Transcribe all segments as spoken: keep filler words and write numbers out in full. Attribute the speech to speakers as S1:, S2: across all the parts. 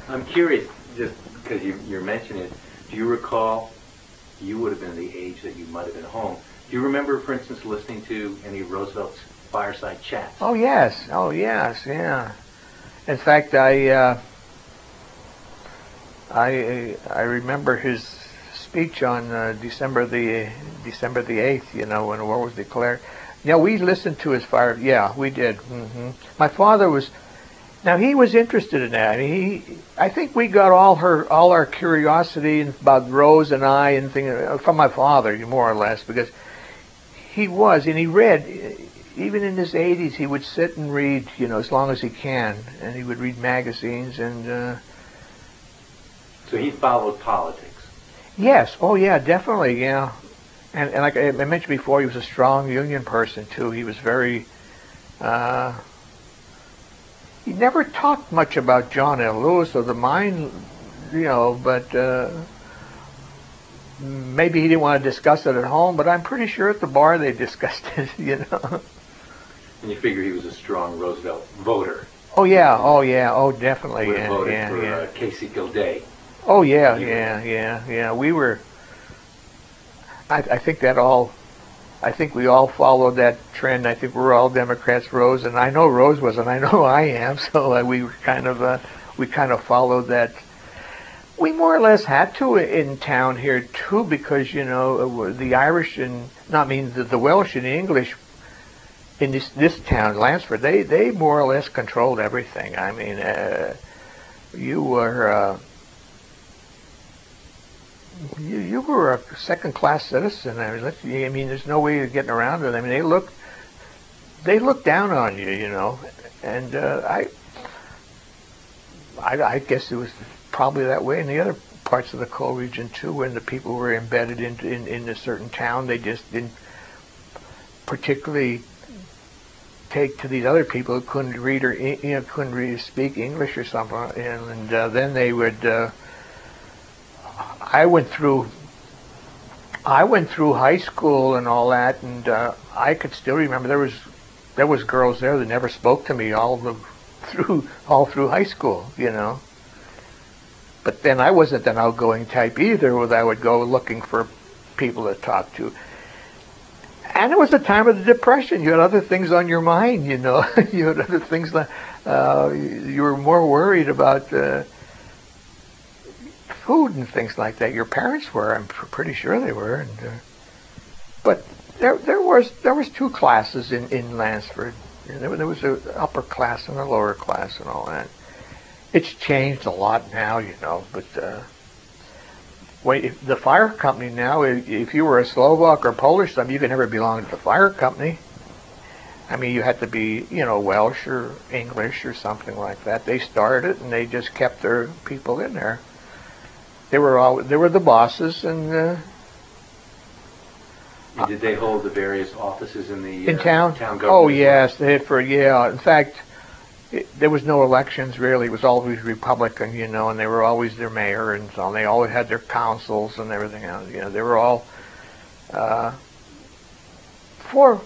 S1: I'm curious, just because you, you're mentioning it, do you recall, you would have been the age that you might have been home, do you remember, for instance, listening to any of Roosevelt's fireside chats?
S2: Oh, yes. Oh, yes, yeah. In fact, I, uh, I, I remember his speech on uh, December the December the eighth, you know, when war was declared. Yeah, we listened to his fire. Yeah, we did. Mm-hmm. My father was... Now, he was interested in that. I mean, he, I think we got all her, all our curiosity about Rose and I and things from my father, more or less, because he was, and he read, even in his eighties, he would sit and read, you know, as long as he can, and he would read magazines and... Uh,
S1: so he followed politics?
S2: Yes. Oh, yeah, definitely, yeah. And, and like I mentioned before, he was a strong Union person, too. He was very... Uh, He never talked much about John L. Lewis or the mine, you know, but uh, maybe he didn't want to discuss it at home, but I'm pretty sure at the bar they discussed it, you know.
S1: And you figure he was a strong Roosevelt voter.
S2: Oh, yeah, oh, yeah, oh, definitely.
S1: Would have
S2: yeah,
S1: voted
S2: yeah,
S1: for
S2: yeah.
S1: Uh, Casey Gilday.
S2: Oh, yeah, yeah, yeah, yeah. We were, I, I think that all... I think we all followed that trend. I think we're all Democrats, Rose, and I know Rose was, and I know I am. So uh, we were kind of, uh, we kind of followed that. We more or less had to in town here too, because you know the Irish and not I mean the, the Welsh and the English in this this town, Lansford, they they more or less controlled everything. I mean, uh, you were. Uh, You, you were a second-class citizen. I mean, let's, I mean, there's no way of getting around it. I mean, they look, they look down on you, you know. And uh, I, I, I guess it was probably that way in the other parts of the coal region too. When the people were embedded in in, in a certain town, they just didn't particularly take to these other people who couldn't read or you know couldn't read or speak English or something, and, and uh, then they would. Uh, I went through I went through high school and all that, and uh, I could still remember there was there was girls there that never spoke to me all the through all through high school, you know. But then I wasn't an outgoing type either, where I would go looking for people to talk to. And it was the time of the Depression. You had other things on your mind, you know. You had other things that uh, you were more worried about. Uh, food and things like that. Your parents were, I'm pr- pretty sure they were. And, uh, but there, there was there was two classes in in Lansford. There, there was an upper class and a lower class and all that. It's changed a lot now, you know. But uh, wait, if the fire company now, if, if you were a Slovak or Polish, something, you could never belong to the fire company. I mean, you had to be, you know, Welsh or English or something like that. They started it and they just kept their people in there. They were all. They were the bosses, and. Uh,
S1: and did they hold the various offices in the
S2: in
S1: uh,
S2: town?
S1: town government?
S2: Oh yes, they had for yeah. In fact, it, there was no elections really. It was always Republican, you know, and they were always their mayor and so on. They always had their councils and everything else. You know, they were all uh, for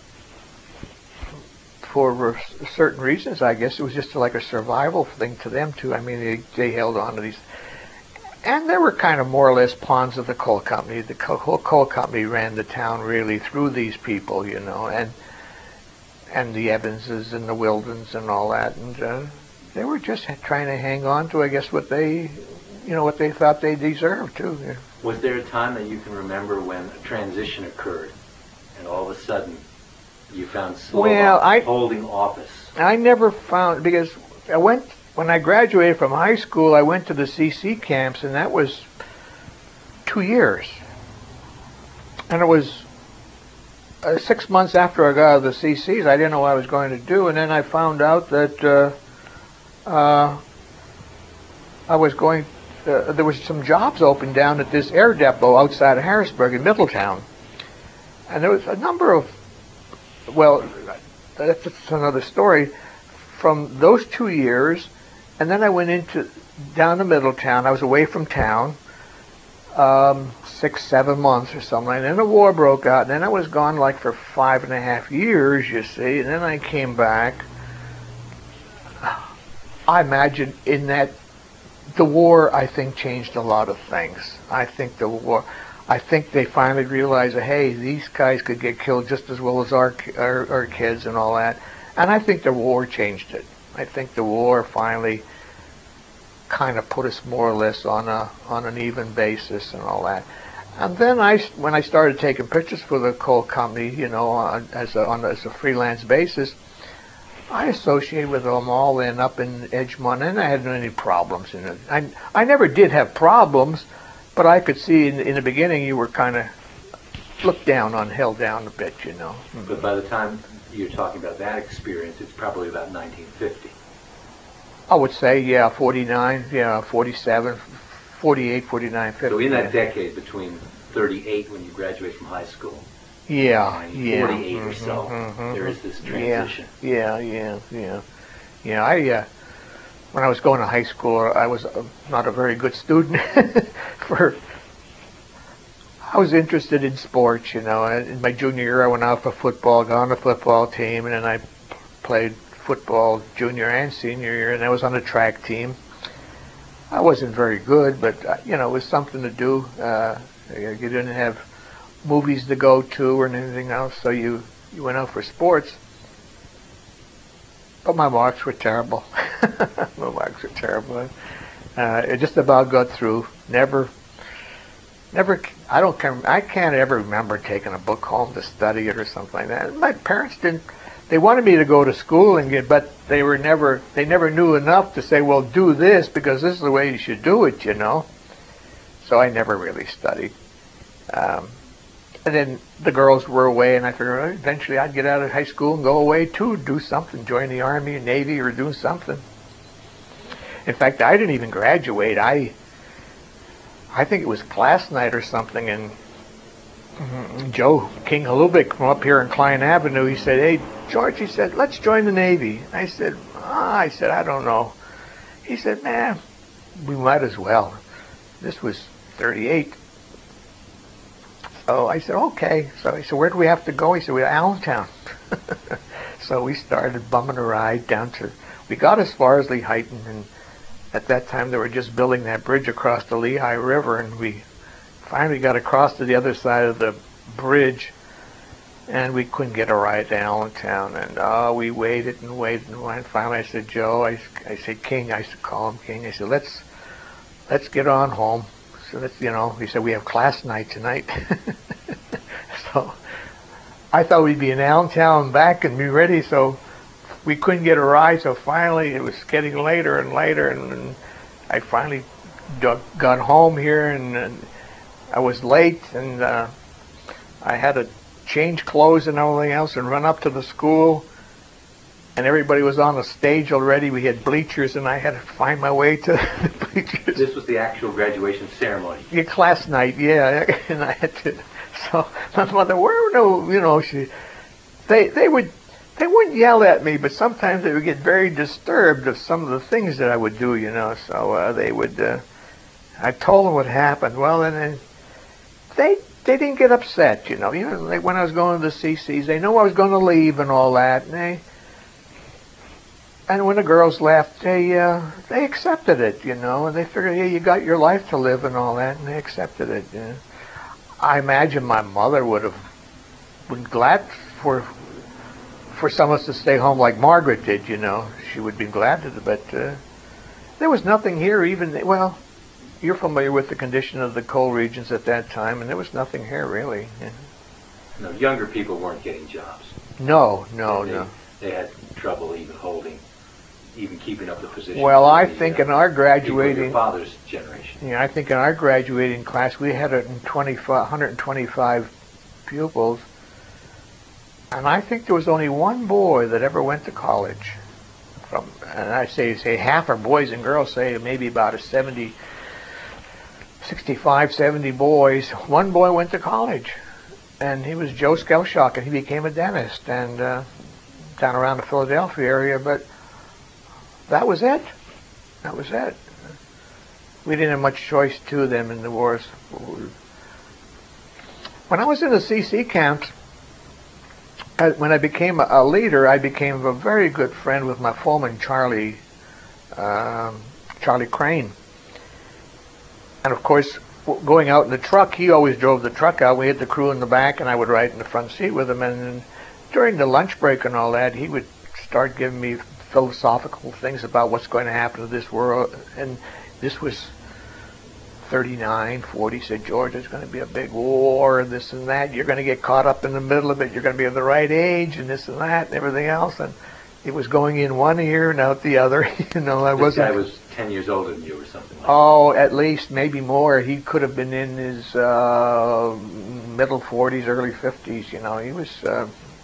S2: for certain reasons. I guess it was just like a survival thing to them too. I mean, they they held on to these. And they were kind of more or less pawns of the coal company. The coal, coal company ran the town really through these people, you know, and and the Evanses and the Wildens and all that. And uh, they were just trying to hang on to, I guess, what they, you know, what they thought they deserved, too. Yeah.
S1: Was there a time that you can remember when a transition occurred and all of a sudden you found Slovak
S2: well, I,
S1: holding office?
S2: I never found, because I went... When I graduated from high school, I went to the C C camps, and that was two years. And it was uh, six months after I got out of the C Cs. I didn't know what I was going to do, and then I found out that uh, uh, I was going. Uh, there was some jobs open down at this air depot outside of Harrisburg in Middletown, and there was a number of. Well, that's, that's another story. From those two years. And then I went into down to Middletown. I was away from town um, six, seven months or something. And then the war broke out. And then I was gone like for five and a half years, you see. And then I came back. I imagine in that the war, I think, changed a lot of things. I think the war, I think they finally realized that, hey, these guys could get killed just as well as our, our, our kids and all that. And I think the war changed it. I think the war finally kind of put us more or less on a on an even basis and all that. And then I, when I started taking pictures for the coal company, you know, on, as a, on as a freelance basis, I associated with them all then up in Edgemont, and I hadn't any problems in it. I, I never did have problems, but I could see in, in the beginning you were kind of looked down on, held down a bit, you know.
S1: But by the time you're talking about that experience, it's probably about nineteen fifty.
S2: I would say, yeah, forty-nine, yeah, forty-seven, forty-eight, forty-nine, fifty.
S1: So in that decade between thirty-eight when you graduate from high school,
S2: yeah,
S1: and
S2: yeah,
S1: forty-eight
S2: mm-hmm,
S1: or so,
S2: mm-hmm,
S1: there is this transition.
S2: Yeah, yeah, yeah, yeah. Yeah, I, uh, when I was going to high school, I was uh, not a very good student. For I was interested in sports, you know. In my junior year, I went out for football, got on the football team, and then I played football junior and senior year, and I was on the track team. I wasn't very good, but uh, you know, it was something to do. Uh, you didn't have movies to go to or anything else, so you you went out for sports. But my marks were terrible. My marks were terrible. Uh, it just about got through. Never, never. I don't. I can't ever remember taking a book home to study it or something like that. My parents didn't. They wanted me to go to school and get, but they were never. They never knew enough to say, "Well, do this because this is the way you should do it," you know. So I never really studied. Um, and then the girls were away, and I figured well, eventually I'd get out of high school and go away too, do something, join the Army or Navy or do something. In fact, I didn't even graduate. I, I think it was class night or something, and mm, Joe King Halubik from up here in Klein Avenue, he said, "Hey, George," he said, "let's join the Navy." I said, ah, I said, "I don't know." He said, "Man, we might as well." This was thirty-eight. So I said, okay. So he said, "Where do we have to go?" He said, "We're Allentown." So we started bumming a ride down to, we got as far as Lehighton, and at that time they were just building that bridge across the Lehigh River, and we finally got across to the other side of the bridge, and we couldn't get a ride to Allentown. And oh, we waited and waited and waited. Finally I said, "Joe," I, I said, "King," I used to call him King. I said, let's, let's get on home. So that's, you know, he said, "We have class night tonight." So I thought we'd be in Allentown and back and be ready, so we couldn't get a ride. So finally it was getting later and later, and, and I finally got home here, and, and I was late, and uh, I had to change clothes and everything else and run up to the school, and everybody was on the stage already. We had bleachers, and I had to find my way to the bleachers.
S1: This was the actual graduation ceremony.
S2: Yeah, class night, yeah, and I had to. So my mother, where no, you know, she, they they would, they wouldn't yell at me, but sometimes they would get very disturbed of some of the things that I would do, you know. So uh, they would. Uh, I told them what happened. Well, and then they they didn't get upset, you know. You know, like when I was going to the C Cs, they knew I was going to leave and all that, and they. And when the girls left, they uh, they accepted it, you know, and they figured, yeah, you got your life to live and all that, and they accepted it. You know. I imagine my mother would have been glad for for some of us to stay home like Margaret did, you know. She would be glad to, but uh, there was nothing here even, well, you're familiar with the condition of the coal regions at that time, and there was nothing here really. Yeah.
S1: No, younger people weren't getting jobs.
S2: No, no,
S1: they,
S2: no.
S1: They had trouble even holding, even keeping up the position.
S2: Well, I
S1: the,
S2: think
S1: uh,
S2: in our graduating,
S1: your father's generation.
S2: Yeah, I think in our graduating class we had one hundred twenty-five pupils, and I think there was only one boy that ever went to college. From, and I say say half are boys and girls. Say maybe about a seventy, sixty-five, seventy boys. One boy went to college, and he was Joe Skelshock, and he became a dentist, and uh, down around the Philadelphia area. But that was it. That was it. We didn't have much choice to them in the wars. When I was in the C C camps, I, when I became a, a leader, I became a very good friend with my foreman, Charlie, um, Charlie Crane. And of course, w- going out in the truck, he always drove the truck out. We had the crew in the back, and I would ride in the front seat with him. And then during the lunch break and all that, he would start giving me philosophical things about what's going to happen to this world. And this was thirty-nine, forty. He said, George, there's going to be a big war and this and that. You're going to get caught up in the middle of it. You're going to be of the right age and this and that and everything else. And it was going in one ear and out the other. You know, I
S1: This
S2: wasn't.
S1: guy was ten years older than you or something like
S2: Oh, at least, maybe more. He could have been in his uh, middle forties, early fifties. You know, he was. Uh,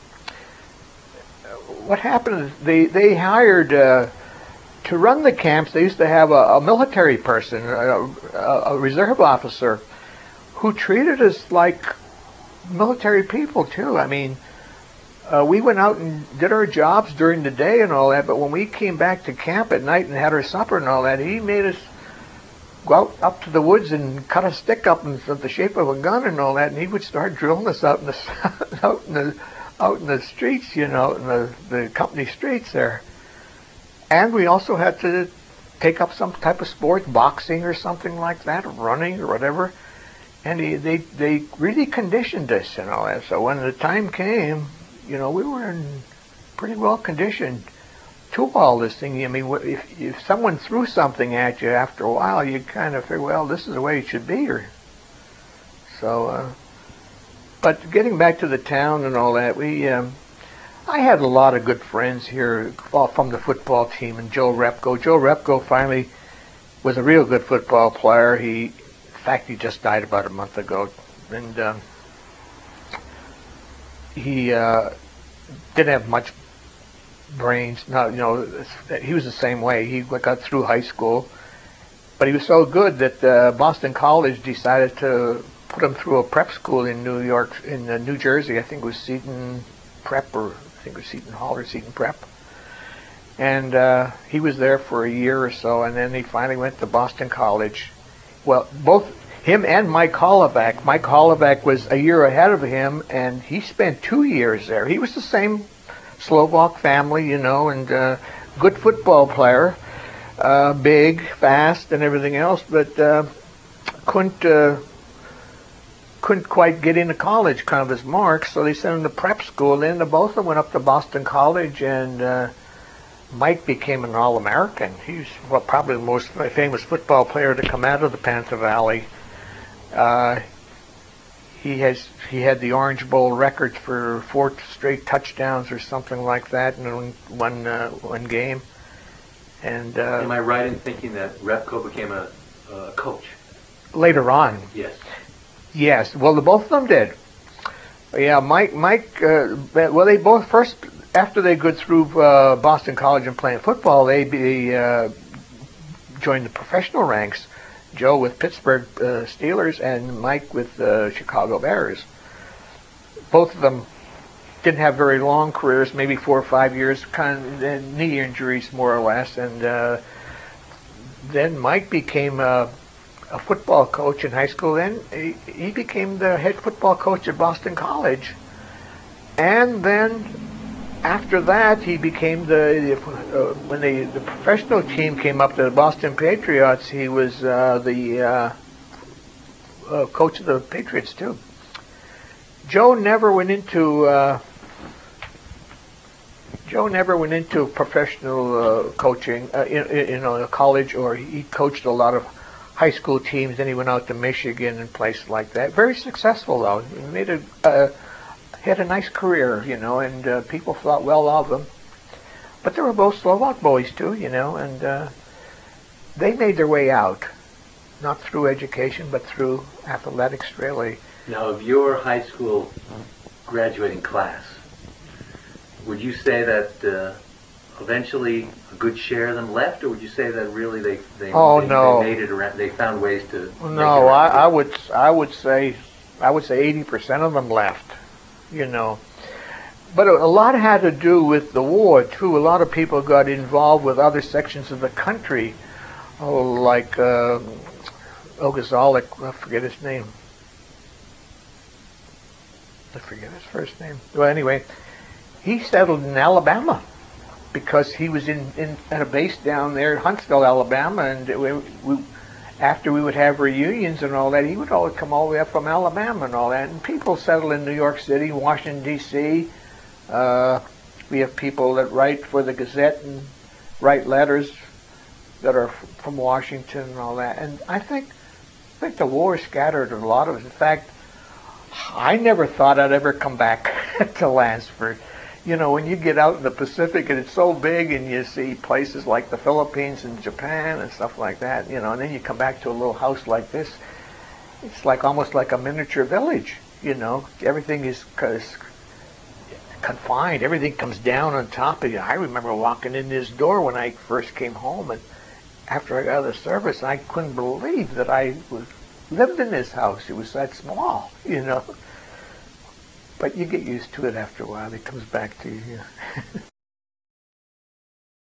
S2: what happened is they they hired uh, to run the camps. They used to have a, a military person, a, a reserve officer, who treated us like military people too. I mean. Uh, we went out and did our jobs during the day and all that, but when we came back to camp at night and had our supper and all that, he made us go out up to the woods and cut a stick up in the shape of a gun and all that, and he would start drilling us out in the out in the out in the streets, you know, in the the company streets there. And we also had to take up some type of sport, boxing or something like that, or running or whatever. And he, they they really conditioned us and all that. So when the time came, you know, we were in pretty well conditioned to all this thing. I mean, if if someone threw something at you after a while, you kind of figure, well, this is the way it should be. Or so. Uh, but getting back to the town and all that, we um, I had a lot of good friends here from the football team. And Joe Repko. Joe Repko finally was a real good football player. He, in fact, he just died about a month ago, and. Um, He uh, didn't have much brains. No, you know, he was the same way. He got through high school, but he was so good that uh, Boston College decided to put him through a prep school in New York, in uh, New Jersey. I think it was Seton Prep, or I think it was Seton Hall or Seton Prep. And uh, he was there for a year or so, and then he finally went to Boston College. Well, both. Him and Mike Hollowback. Mike Hollowback was a year ahead of him, and he spent two years there. He was the same Slovak family, you know, and uh, good football player, uh, big, fast, and everything else, but uh, couldn't uh, couldn't quite get into college, kind of his marks. So they sent him to prep school. Then the both of them went up to Boston College, and uh, Mike became an All-American. He's well, probably the most famous football player to come out of the Panther Valley. Uh, he has he had the Orange Bowl records for four straight touchdowns or something like that in one uh, one game. And uh,
S1: Am I right in thinking that Repko became a, a coach?
S2: Later on,
S1: Yes.
S2: yes. Well, the both of them did. Yeah, Mike. Mike. Uh, well, they both first after they go through uh, Boston College and playing football, they be, uh, joined the professional ranks. Joe with Pittsburgh uh, Steelers and Mike with the uh, Chicago Bears. Both of them didn't have very long careers, maybe four or five years, kind of knee injuries more or less. And uh, then Mike became a, a football coach in high school. Then he, he became the head football coach at Boston College. And then after that, he became the, uh, when the, the professional team came up to the Boston Patriots, he was uh, the uh, uh, coach of the Patriots too. Joe never went into uh, Joe never went into professional uh, coaching, uh, in, in, you know, college, or he coached a lot of high school teams. Then he went out to Michigan and places like that. Very successful though. He made a uh, had a nice career, you know, and uh, people thought well of him. But they were both Slovak boys too, you know, and uh, they made their way out, not through education, but through athletics, really.
S1: Now, of your high school graduating class, would you say that uh, eventually a good share of them left, or would you say that really they they,
S2: Oh,
S1: they,
S2: no.
S1: they made it around? They found ways to. make it
S2: No,
S1: around?
S2: I, I would I would say I would say eighty percent of them left, you know. But a, a lot had to do with the war too. A lot of people got involved with other sections of the country, oh, like uh, Ogazalik, I forget his name. I forget his first name. Well, anyway, he settled in Alabama because he was in, in at a base down there in Huntsville, Alabama, and we, we after we would have reunions and all that, he would always come all the way up from Alabama and all that. And people settle in New York City, Washington, D C Uh, we have people that write for the Gazette and write letters that are f- from Washington and all that. And I think, I think the war scattered a lot of us. In fact, I never thought I'd ever come back to Lansford. You know, when you get out in the Pacific and it's so big and you see places like the Philippines and Japan and stuff like that, you know, and then you come back to a little house like this, it's like almost like a miniature village, you know. Everything is, is confined. Everything comes down on top of you. I remember walking in this door when I first came home, and after I got out of the service, I couldn't believe that I was lived in this house. It was that small, you know. But you get used to it after a while. It comes back to you.